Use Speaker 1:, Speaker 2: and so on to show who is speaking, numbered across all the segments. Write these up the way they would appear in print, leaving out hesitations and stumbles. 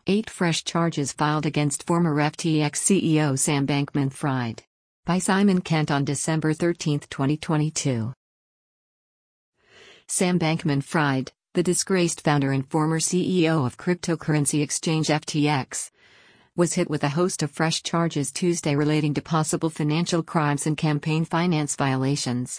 Speaker 1: 8 fresh charges filed against former FTX CEO Sam Bankman-Fried. By Simon Kent on December 13, 2022. Sam Bankman-Fried, the disgraced founder and former CEO of cryptocurrency exchange FTX, was hit with a host of fresh charges Tuesday relating to possible financial crimes and campaign finance violations.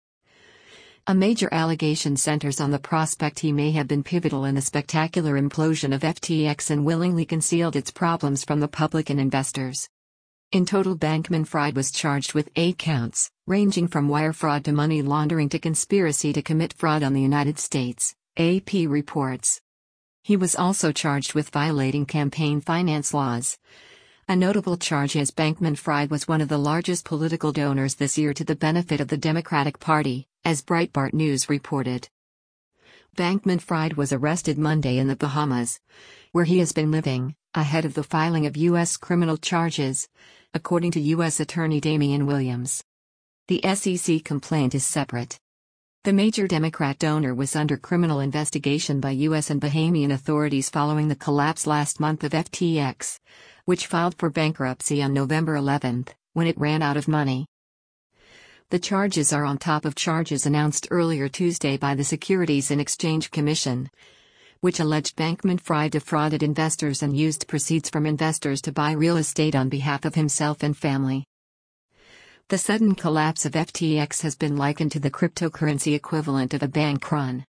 Speaker 1: A major allegation centers on the prospect he may have been pivotal in the spectacular implosion of FTX and willingly concealed its problems from the public and investors. In total, Bankman-Fried was charged with 8 counts, ranging from wire fraud to money laundering to conspiracy to commit fraud on the United States, AP reports. He was also charged with violating campaign finance laws. A notable charge is Bankman-Fried was one of the largest political donors this year to the benefit of the Democratic Party, as Breitbart News reported. Bankman-Fried was arrested Monday in the Bahamas, where he has been living, ahead of the filing of U.S. criminal charges, according to U.S. Attorney Damian Williams. The SEC complaint is separate. The major Democrat donor was under criminal investigation by U.S. and Bahamian authorities following the collapse last month of FTX, which filed for bankruptcy on November 11, when it ran out of money. The charges are on top of charges announced earlier Tuesday by the Securities and Exchange Commission, which alleged Bankman-Fried defrauded investors and used proceeds from investors to buy real estate on behalf of himself and family. The sudden collapse of FTX has been likened to the cryptocurrency equivalent of a bank run.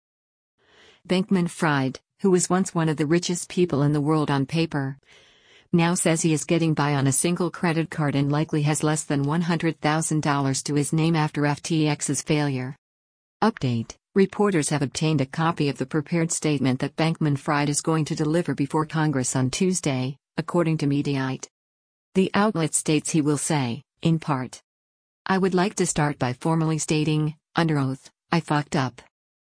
Speaker 1: Bankman-Fried, who was once one of the richest people in the world on paper, now says he is getting by on a single credit card and likely has less than $100,000 to his name after FTX's failure. Update: reporters have obtained a copy of the prepared statement that Bankman-Fried is going to deliver before Congress on Tuesday, according to Mediaite. The outlet states he will say, in part, "I would like to start by formally stating, under oath, I fucked up.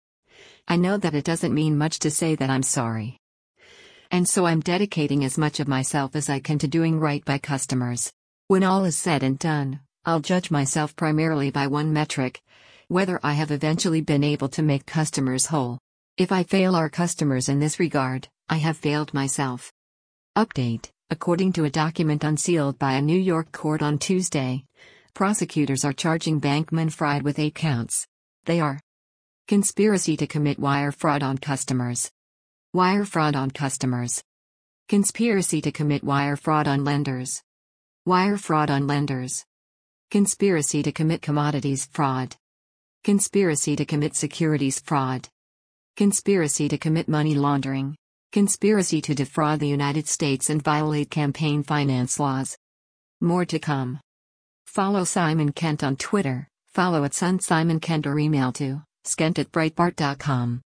Speaker 1: I know that it doesn't mean much to say that I'm sorry. And so I'm dedicating as much of myself as I can to doing right by customers. When all is said and done, I'll judge myself primarily by one metric: whether I have eventually been able to make customers whole. If I fail our customers in this regard, I have failed myself." Update: according to a document unsealed by a New York court on Tuesday, prosecutors are charging Bankman-Fried with 8 counts. They are: conspiracy to commit wire fraud on customers, wire fraud on customers, conspiracy to commit wire fraud on lenders, wire fraud on lenders, conspiracy to commit commodities fraud, conspiracy to commit securities fraud, conspiracy to commit money laundering, conspiracy to defraud the United States and violate campaign finance laws. More to come. Follow Simon Kent on Twitter, follow @SunSimonKent or email to skent@breitbart.com.